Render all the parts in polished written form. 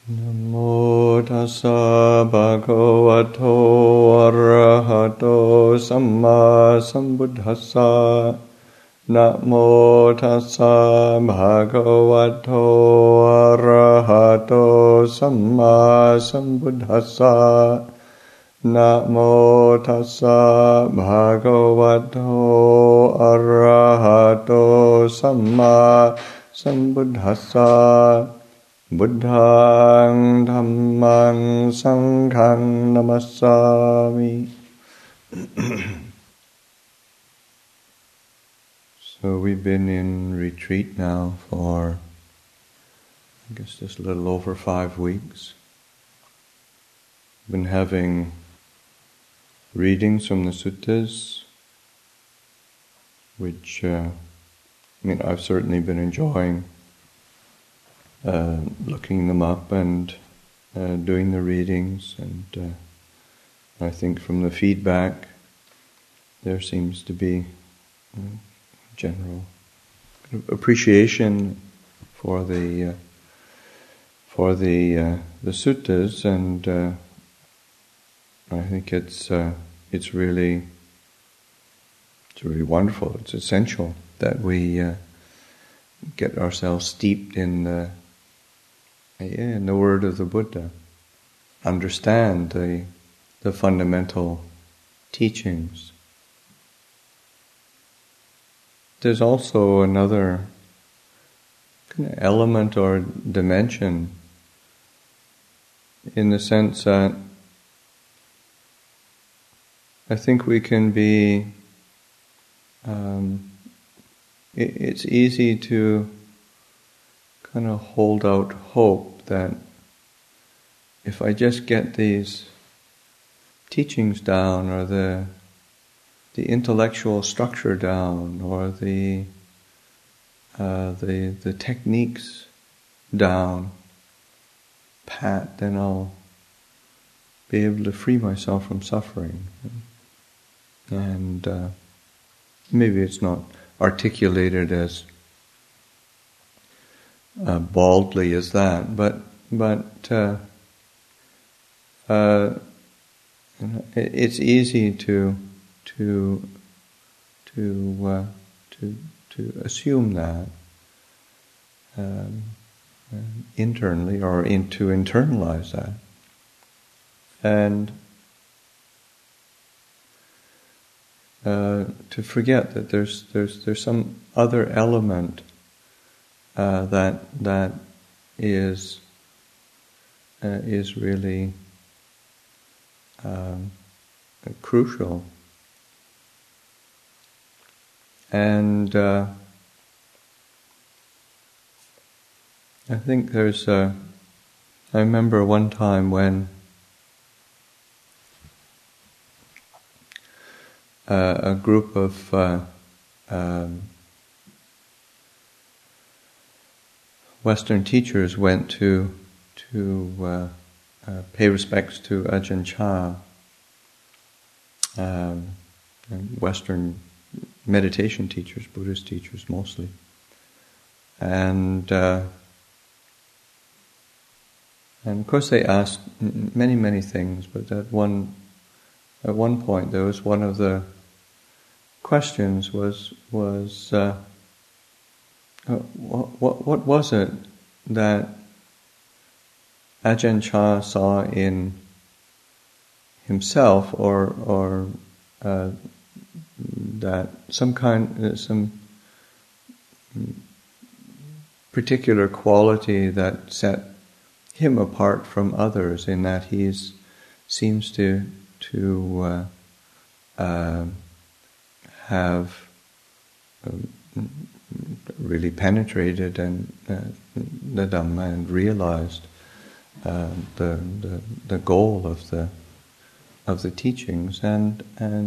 Namo tassa bhagavato arahato samma sambuddhassa. Namo tassa bhagavato arahato samma sambuddhassa. Namo tassa bhagavato arahato samma sambuddhassa. Buddhaṃ Dhammaṃ Saṅghaṃ Namassāmi. So we've been in retreat now for, I guess, just a little over 5 weeks. Been having readings from the suttas, which, I've certainly been enjoying looking them up and doing the readings, and I think from the feedback there seems to be general appreciation for the suttas, and I think it's really wonderful. It's essential that we get ourselves steeped in the word of the Buddha, understand the fundamental teachings. There's also another kind of element or dimension, in the sense that I think we can be, it's easy to kind of hold out hope that if I just get these teachings down, or the intellectual structure down, or the techniques down pat, then I'll be able to free myself from suffering. And maybe it's not articulated as baldly as that, but it's easy to assume that internally, or to internalize that, and to forget that there's some other element that is really crucial, and I think there's I remember one time when a group of Western teachers went to pay respects to Ajahn Chah, Western meditation teachers, Buddhist teachers mostly, and of course they asked many things, but at one point there was one of the questions was what was it that Ajahn Chah saw in himself, or that some particular quality that set him apart from others, in that he seems to have really penetrated and the Dhamma, and realized the goal of the teachings, and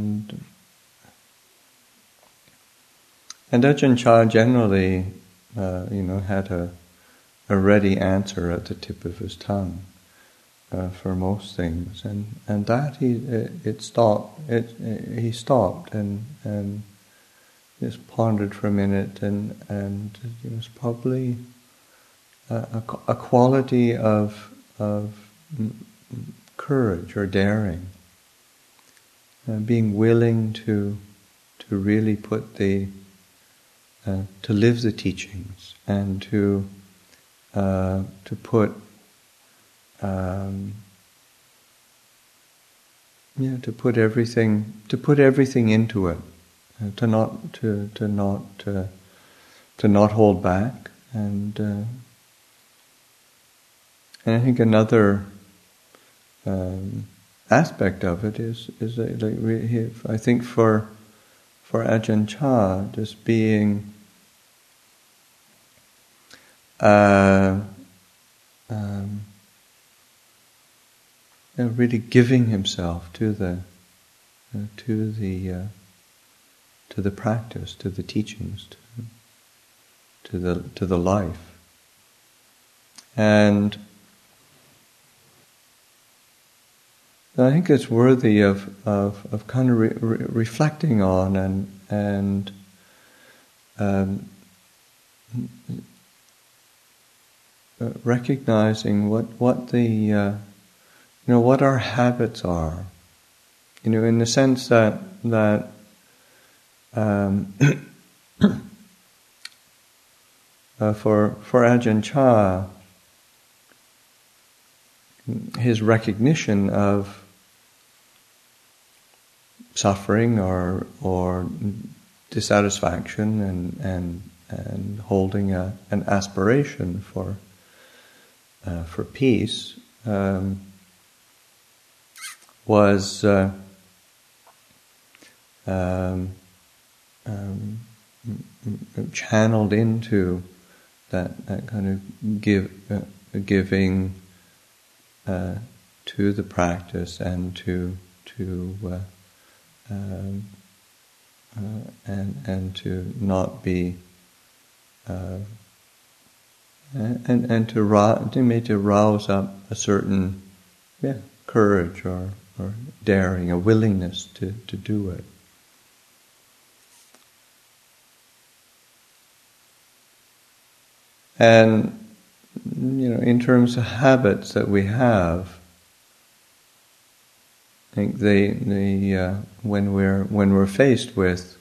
Ajahn Chah generally had a ready answer at the tip of his tongue for most things, and that he stopped and just pondered for a minute, and it was probably a quality of courage or daring, being willing to really put to live the teachings and to put everything into it, to not hold back, and I think another aspect of it is I think for Ajahn Chah, just being really giving himself to the practice, to the teachings, to the life, and I think it's worthy of kind of reflecting on and recognizing what the what our habits are, in the sense that for Ajahn Chah, his recognition of suffering or dissatisfaction and holding an aspiration for peace was channeled into that kind of giving to the practice and to not be and to rouse up a certain courage or daring, a willingness to do it. And in terms of habits that we have, I think when we're faced with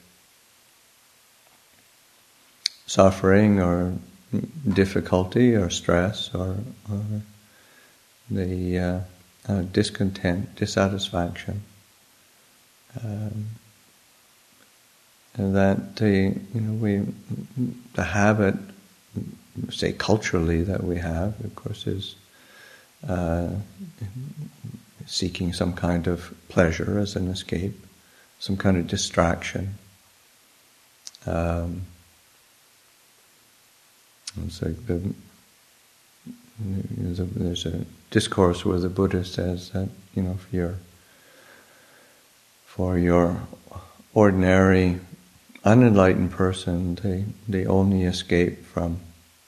suffering or difficulty or stress or the discontent, dissatisfaction, that the habit, say culturally, that we have, of course, is seeking some kind of pleasure as an escape, some kind of distraction. It's like there's a discourse where the Buddha says that for your ordinary unenlightened person, they only escape from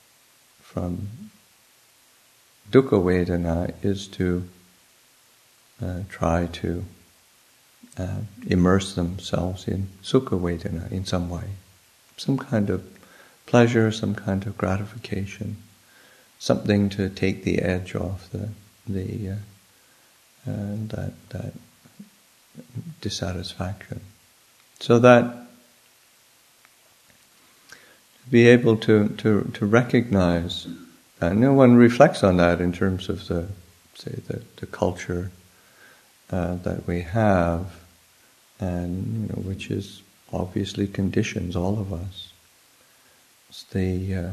dukkha vedana is to try to immerse themselves in sukha vedana in some way, some kind of pleasure, some kind of gratification, something to take the edge off that dissatisfaction, so that to be able to recognize, and no one reflects on that in terms of the culture that we have, and which is obviously conditions all of us. It's the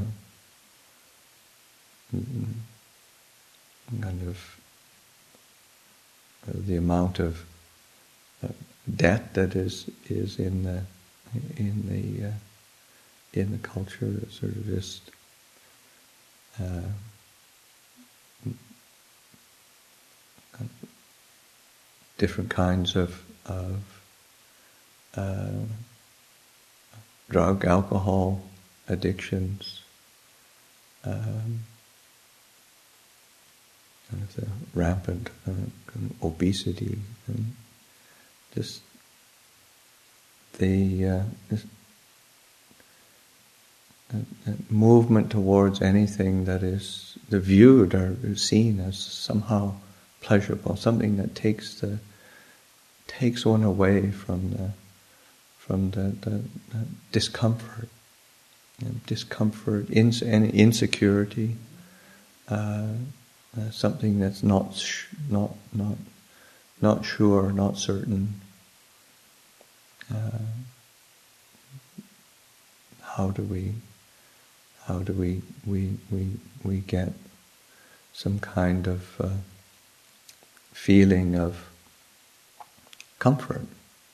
kind of the amount of debt that is in the culture, that sort of just different kinds of drug, alcohol addictions, kind of the rampant obesity, and just the movement towards anything that is viewed or seen as somehow pleasurable, something that takes one away from the discomfort, and insecurity, something that's not sure, not certain. How do we get some kind of feeling of comfort?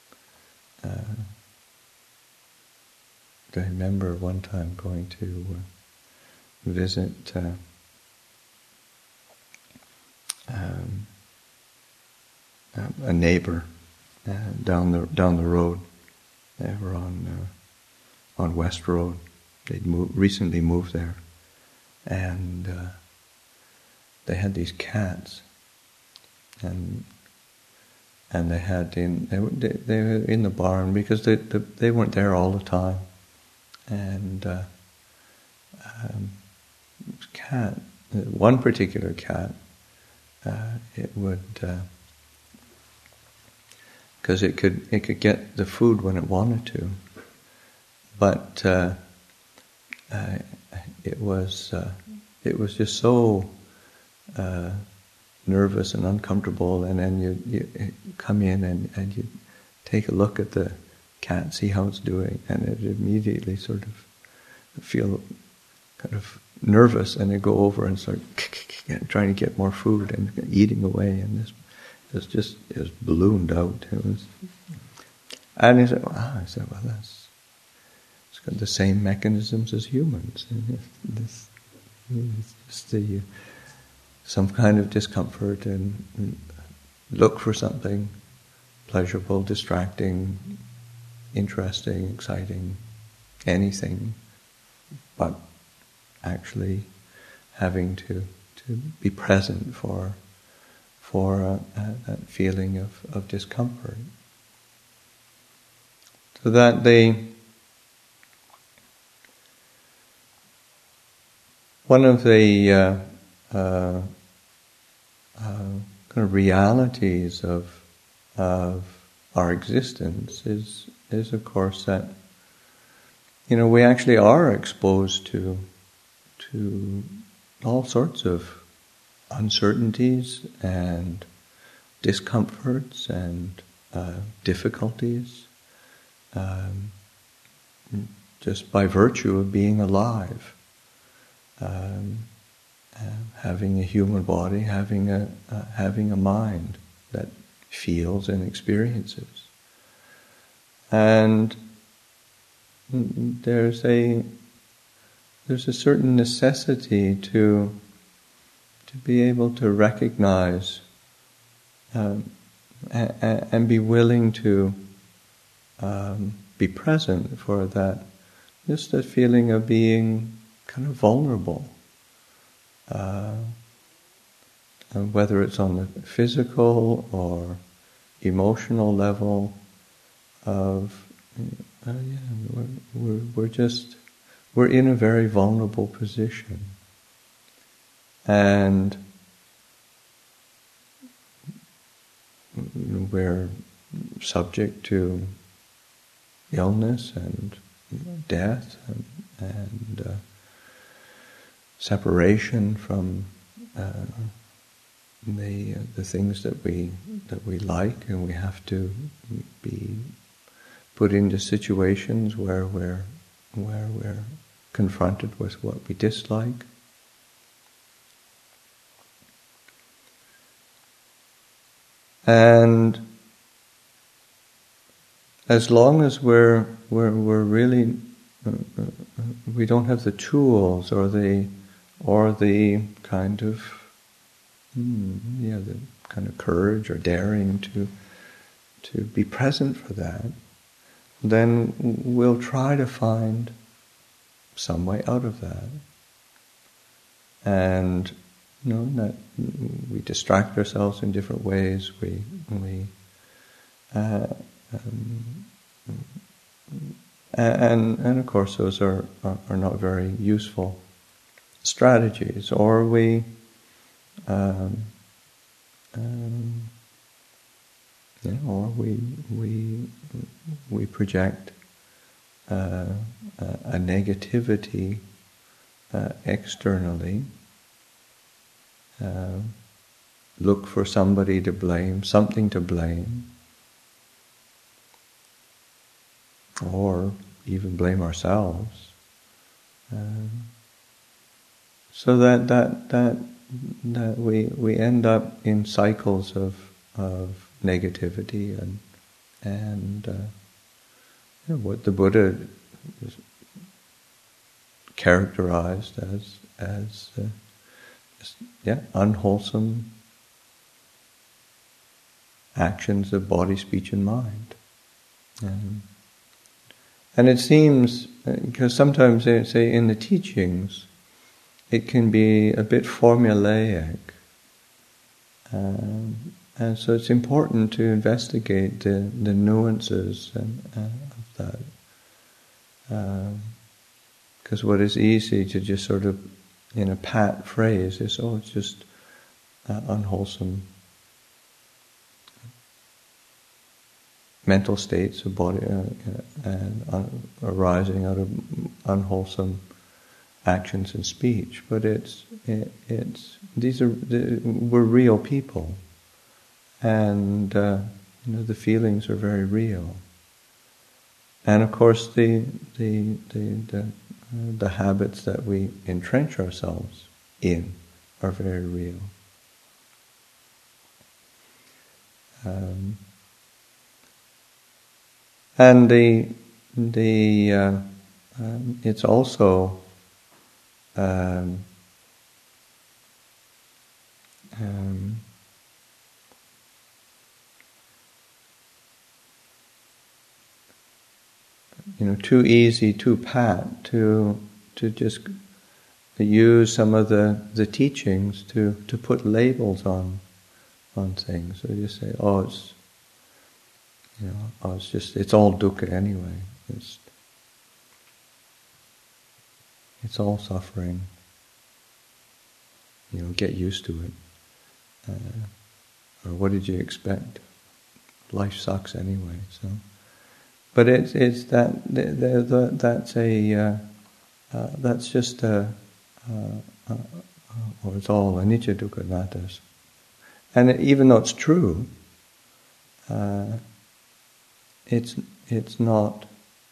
I remember one time going to visit a neighbor down the road. They were on West Road. They'd recently moved there, and they had these cats, and they were in the barn because they weren't there all the time, and one particular cat, it would. Because it could get the food when it wanted to, but it was just so nervous and uncomfortable. And then you come in and you take a look at the cat, see how it's doing, and it immediately sort of feel kind of nervous, and they go over and start trying to get more food and eating away, and this. It was ballooned out. And he said, I said, well, it's got the same mechanisms as humans. It's just some kind of discomfort and look for something pleasurable, distracting, interesting, exciting, anything, but actually having to be present for that feeling of discomfort. So that one of the kind of realities of our existence is of course that we actually are exposed to all sorts of uncertainties and discomforts and difficulties, just by virtue of being alive, having a human body, having a mind that feels and experiences, and there's a certain necessity to be able to recognize and be willing to be present for that, just a feeling of being kind of vulnerable, whether it's on the physical or emotional level of we're in a very vulnerable position. And we're subject to illness and death and separation from the things that we like, and we have to be put into situations where we're confronted with what we dislike. And as long as we're really we don't have the tools or the kind of the kind of courage or daring to be present for that, then we'll try to find some way out of that. And that we distract ourselves in different ways. We And of course those are not very useful strategies. Or we or we project a negativity externally, look for somebody to blame, something to blame, or even blame ourselves, so that we end up in cycles of negativity and what the Buddha characterized as unwholesome actions of body, speech, and mind. And it seems, because sometimes they say in the teachings, it can be a bit formulaic. And so it's important to investigate the nuances of that. Because what is easy to just sort of, in a pat phrase, is, it's just unwholesome mental states of body and arising out of unwholesome actions and speech. But we're real people, and the feelings are very real. And of course, the habits that we entrench ourselves in are very real. And it's also too easy, too pat to just use some of the teachings to put labels on things. So you say, it's all dukkha anyway. It's all suffering. Get used to it. Or what did you expect? Life sucks anyway. So, but it's that that's just or it's all anicca dukkha anattas. And even though it's true, it's not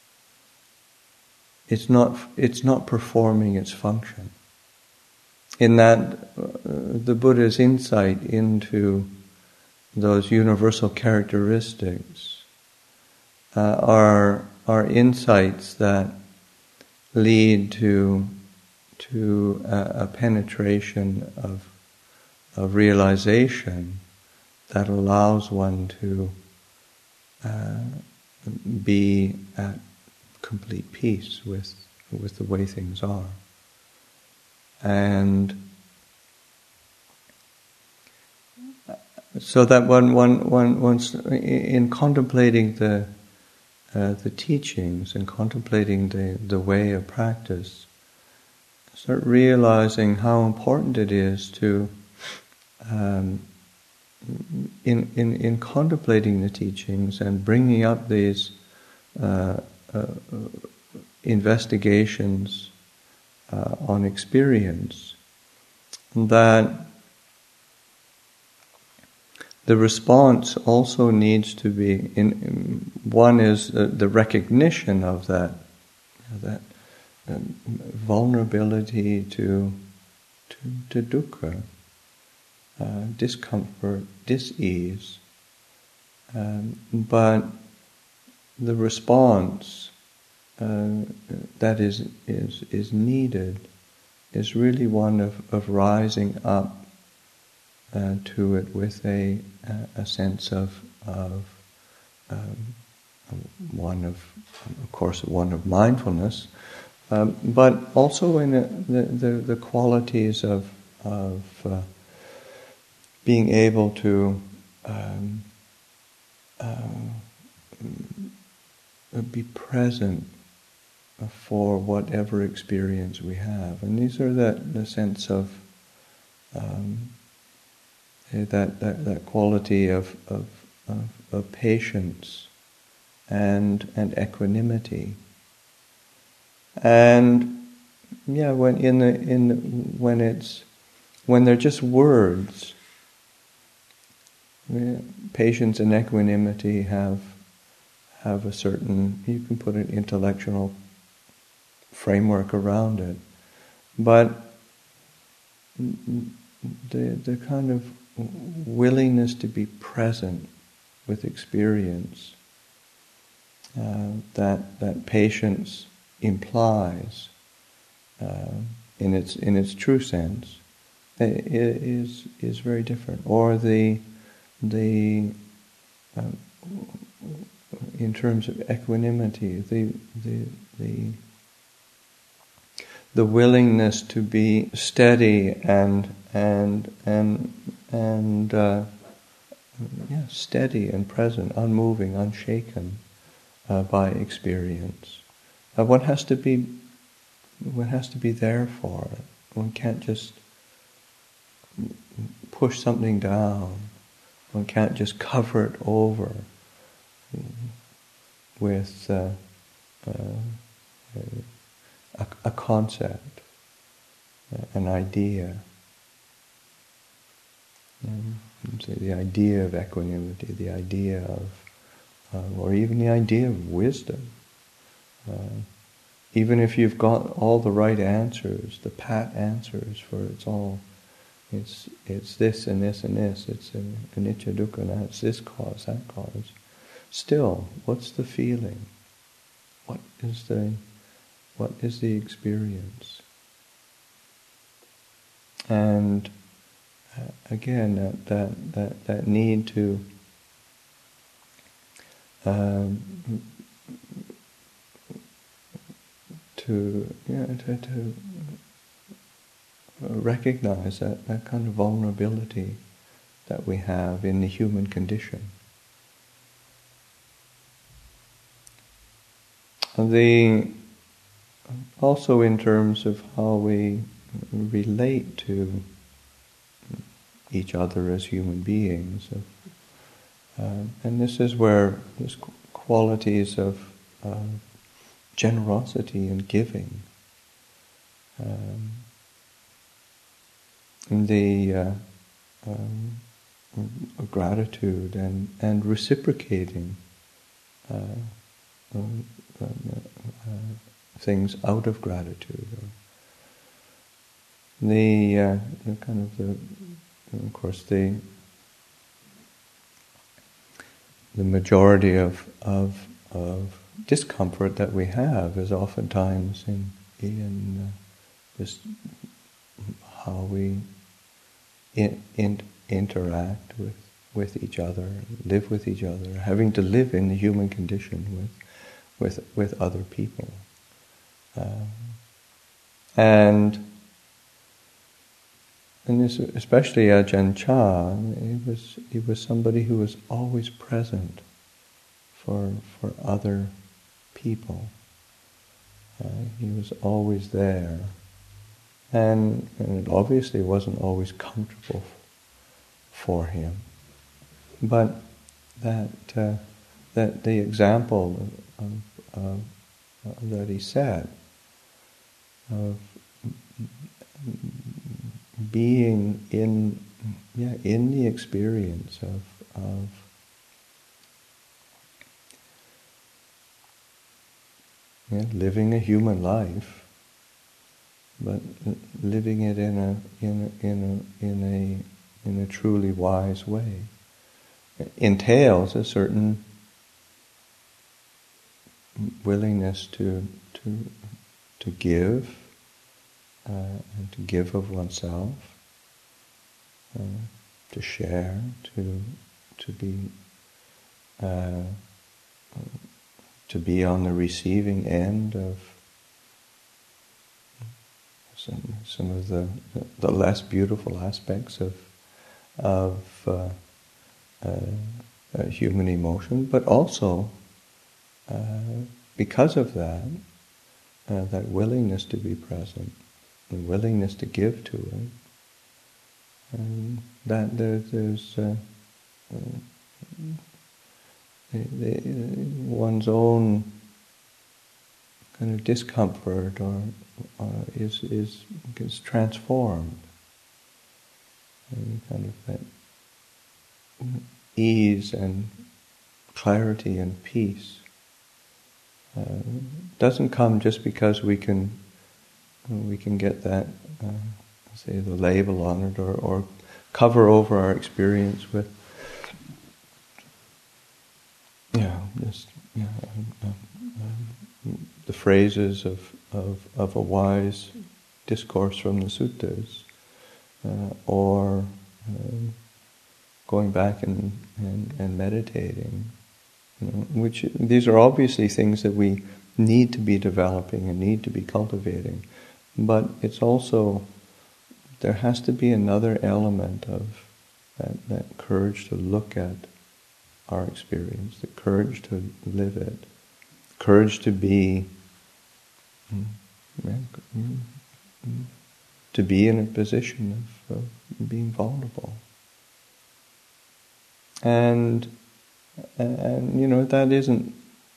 performing its function. In that, the Buddha's insight into those universal characteristics are insights that lead to a penetration of realization that allows one to be at complete peace with the way things are. And so that one's in contemplating the teachings and contemplating the way of practice, start realizing how important it is to in contemplating the teachings and bringing up these investigations on experience, that the response also needs to be one is the recognition of that vulnerability to dukkha, discomfort, dis-ease, but the response that is needed is really one of rising up to it with a sense of course one of mindfulness, but also in the qualities of being able to be present for whatever experience we have. And these are the sense of that quality of patience and equanimity. And yeah, when they're just words, patience and equanimity have a certain, you can put an intellectual framework around it, but the kind of willingness to be present with experience that patience implies in its true sense is very different. Or the in terms of equanimity, the willingness to be steady and steady and present, unmoving, unshaken by experience. One has to be there for it. One can't just push something down. One can't just cover it over with a concept, an idea. Say the idea of equanimity, the idea of, or even the idea of wisdom. Even if you've got all the right answers, the pat answers for it's this and this and this, it's anicca dukkha, it's this cause, that cause. Still, what's the feeling? What is the experience? And again, that need to recognize that kind of vulnerability that we have in the human condition. Also in terms of how we relate to each other as human beings. And this is where there's qualities of generosity and giving, the gratitude and reciprocating things out of gratitude. Of course, the majority of discomfort that we have is oftentimes in just how we interact with each other, live with each other, having to live in the human condition with other people. And this, especially Ajahn Chah, he was somebody who was always present for other people. He was always there, and it obviously wasn't always comfortable for him. But that the example that he set of being in the experience of living a human life, but living it in a truly wise way, entails a certain willingness to give, and to give of oneself, to share, to be on the receiving end of some of the less beautiful aspects of human emotion, but also because of that, that willingness to be present, the willingness to give to it, and that there's one's own kind of discomfort or is transformed, and kind of that ease and clarity and peace doesn't come just because we can get that say the label on it or cover over our experience with the phrases of a wise discourse from the suttas, or going back and meditating, which these are obviously things that we need to be developing and need to be cultivating, but it's also, there has to be another element of that courage to look at our experience, the courage to live it, courage to be in a position of being vulnerable. And that isn't,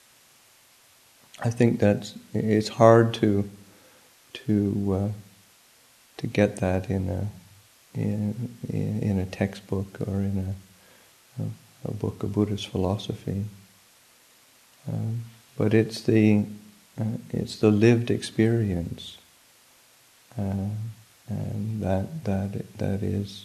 I think that's, it's hard to get that in a textbook or in a book of Buddhist philosophy, but it's the lived experience, and that is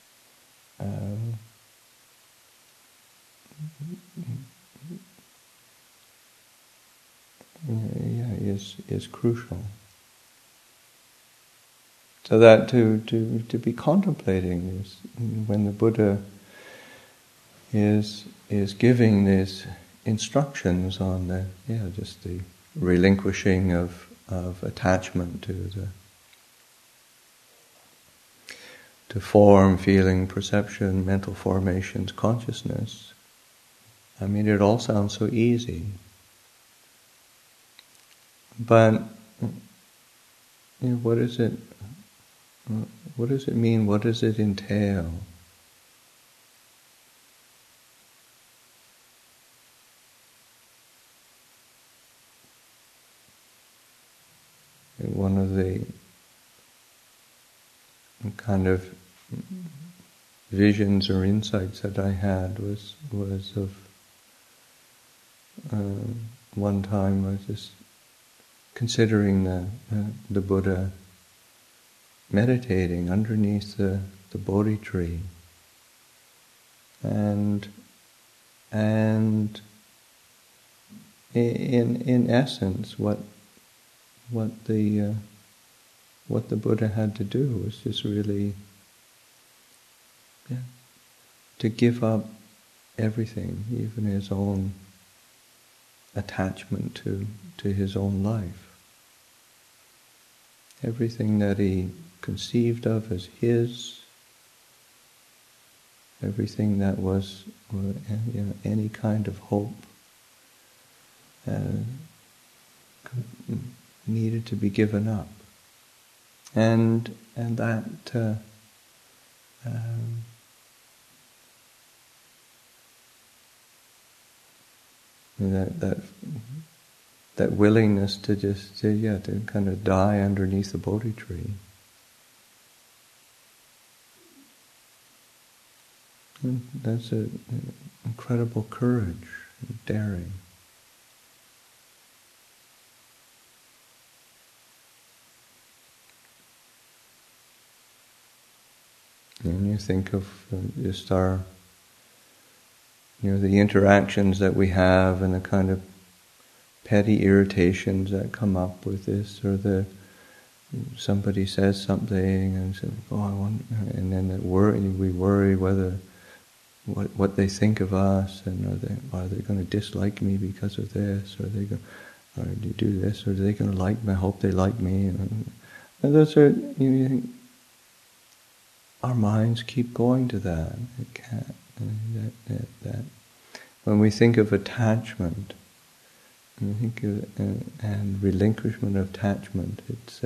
is crucial. So that to be contemplating is when the Buddha is giving these instructions on just the relinquishing of attachment to form, feeling, perception, mental formations, consciousness. I mean, it all sounds so easy, but what is it? What does it mean? What does it entail? One of the kind of visions or insights that I had was of one time I was just considering the Buddha meditating underneath the Bodhi tree, and in essence what the Buddha had to do was just really to give up everything, even his own attachment to his own life. Everything that he conceived of as his, everything that was any kind of hope needed to be given up, and that willingness to just to kind of die underneath the Bodhi tree. And that's an incredible courage and daring. And you think of just our, the interactions that we have and the kind of petty irritations that come up with this, or somebody says something and says, and then we worry whether what they think of us, and are they going to dislike me because of this, or do you do this, or are they going to like me? I hope they like me. And those are, you think, our minds keep going to that. It can't. That when we think of attachment, I think, and relinquishment of attachment.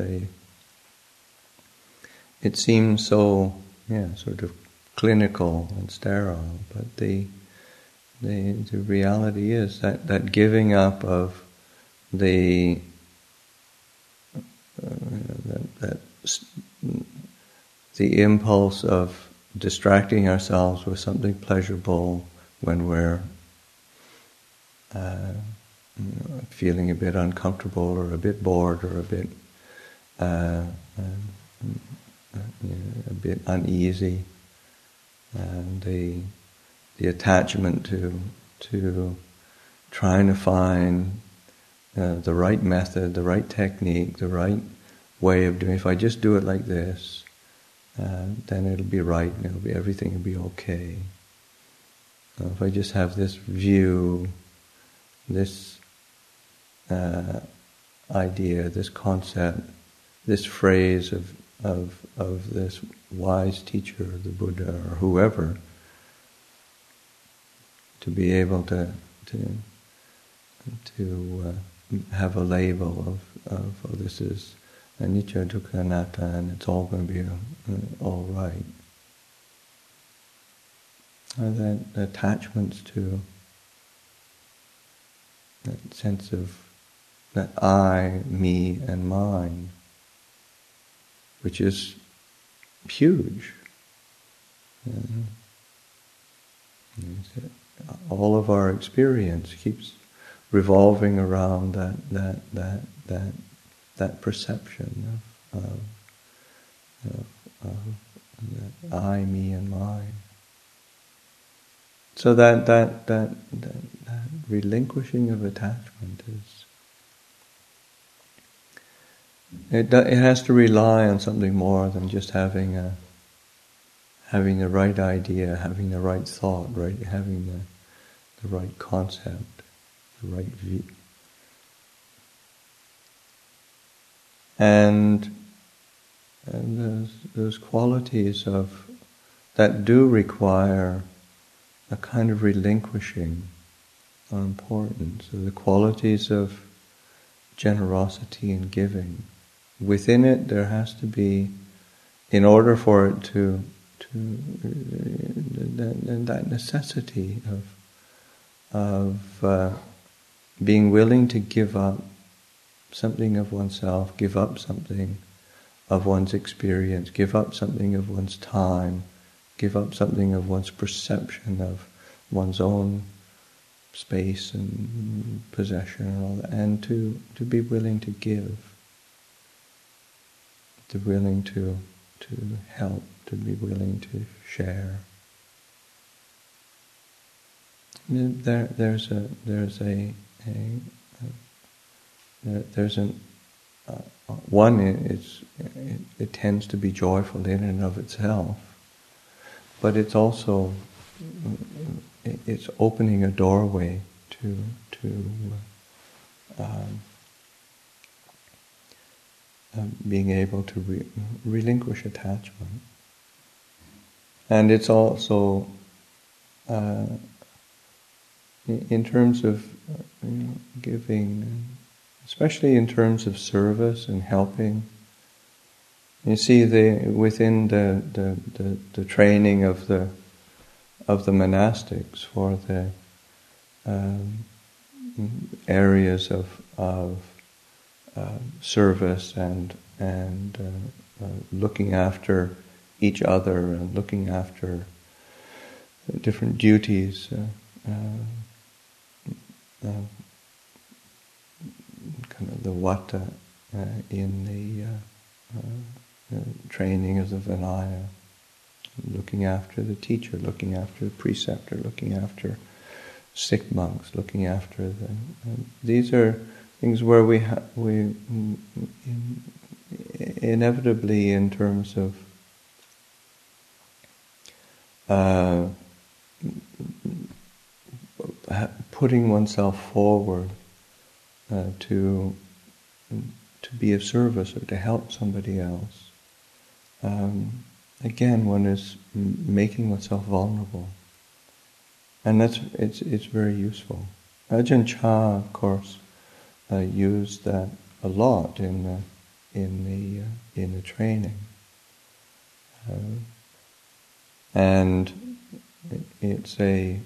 It seems so, sort of clinical and sterile, but the reality is that giving up of the the impulse of distracting ourselves with something pleasurable when we're feeling a bit uncomfortable or a bit bored or a bit uneasy, and the attachment to trying to find the right method, the right technique, the right way of doing. If I just do it like this, then it'll be right, and everything will be okay. If I just have this view, this idea, this concept, this phrase of this wise teacher, the Buddha or whoever, to be able to have a label of this is anicca, dukkha, anatta, and it's all going to be all right. The attachments to that sense of that I, me, and mine, which is huge. All of our experience keeps revolving around that perception of I, me, and mine. So that relinquishing of attachment it has to rely on something more than just having the right idea, having the right thought, right, having the right concept, the right view. And those qualities that do require a kind of relinquishing are important. So the qualities of generosity and giving, within it there has to be, in order for it to that necessity of being willing to give up something of oneself, give up something of one's experience, give up something of one's time, give up something of one's perception of one's own space and possession and all that, and to be willing to give, to willing to help, to be willing to share. There's one. It tends to be joyful in and of itself, but it's also it's opening a doorway to being able to relinquish attachment, and it's also in terms of giving, especially in terms of service and helping. You see, within the training of the monastics for the areas of service and looking after each other and looking after different duties. Kind of the vata in the training of the Vinaya, looking after the teacher, looking after the preceptor, looking after sick monks, looking after these are things where we inevitably, in terms of putting oneself forward to be of service or to help somebody else. Again, one is making oneself vulnerable, and it's very useful. Ajahn Chah, of course, use that a lot in the training, and it's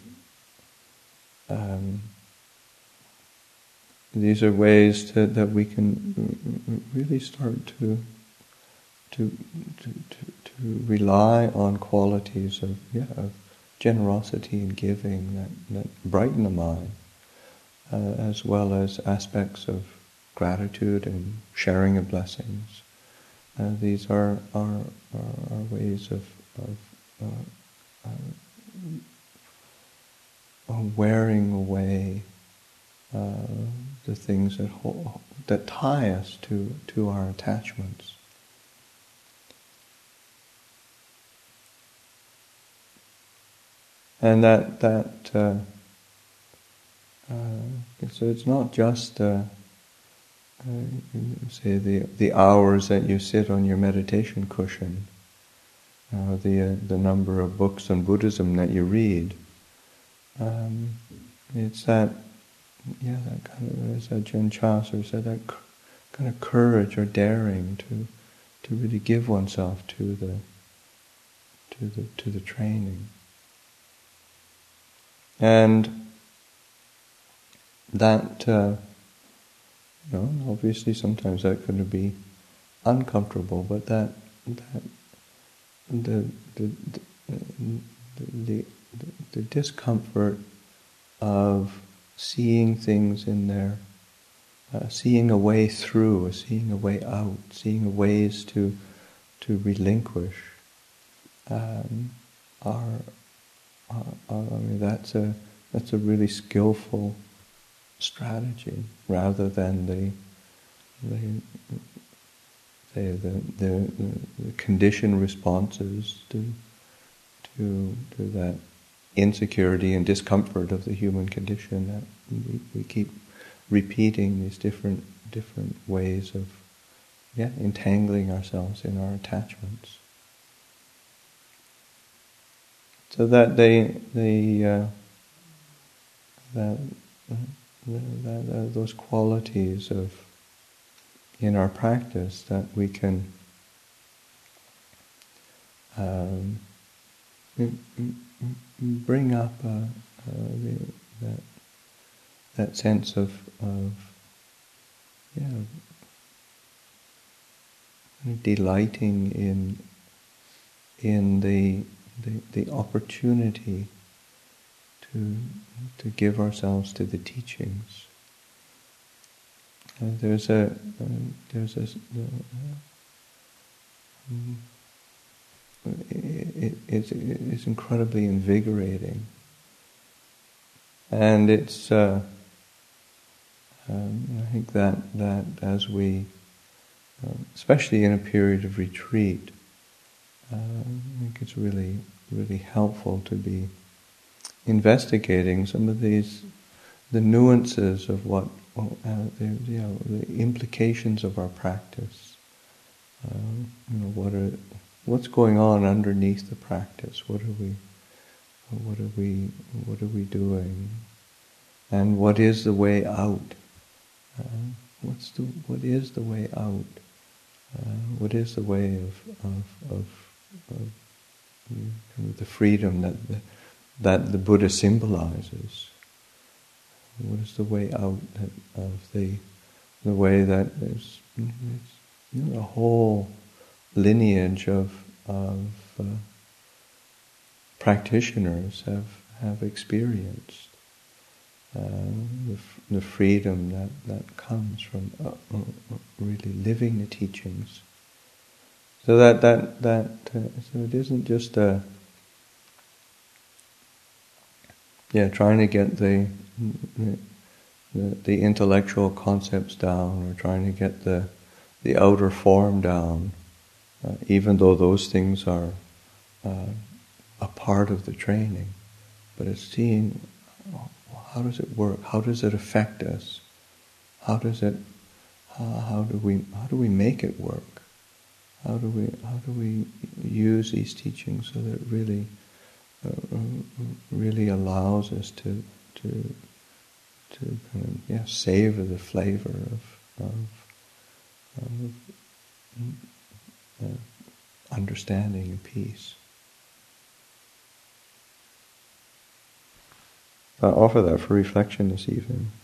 these are ways that we can really start to rely on qualities of generosity and giving that brighten the mind, as well as aspects of gratitude and sharing of blessings. These are ways of wearing away the things that tie us to our attachments. And so it's not just say the hours that you sit on your meditation cushion, the number of books on Buddhism that you read. It's that kind of, as Ajahn Chasur said, that kind of courage or daring to really give oneself to the training. And that, obviously sometimes that could be uncomfortable, but that the discomfort of seeing things in their, seeing a way through, or seeing a way out, seeing ways to relinquish, that's a really skillful strategy, rather than the conditioned responses to that insecurity and discomfort of the human condition, that we keep repeating these different ways of entangling ourselves in our attachments. So that those qualities of in our practice that we can bring up that sense of delighting in the opportunity to give ourselves to the teachings. It's incredibly invigorating, and it's I think that as we, especially in a period of retreat, I think it's really helpful to be investigating some of the nuances of what the implications of our practice. What's going on underneath the practice? What are we doing? And what is the way out? What is the way out? What is the way of the freedom that the Buddha symbolizes? What is the way out of the way that there's a whole lineage of practitioners have experienced the freedom that comes from really living the teachings. So so it isn't just trying to get the intellectual concepts down, or trying to get the outer form down, even though those things are a part of the training. But it's seeing, how does it work? How does it affect us? How do we make it work? How do we use these teachings so that it really allows us to savor the flavor of understanding and peace. I'll offer that for reflection this evening.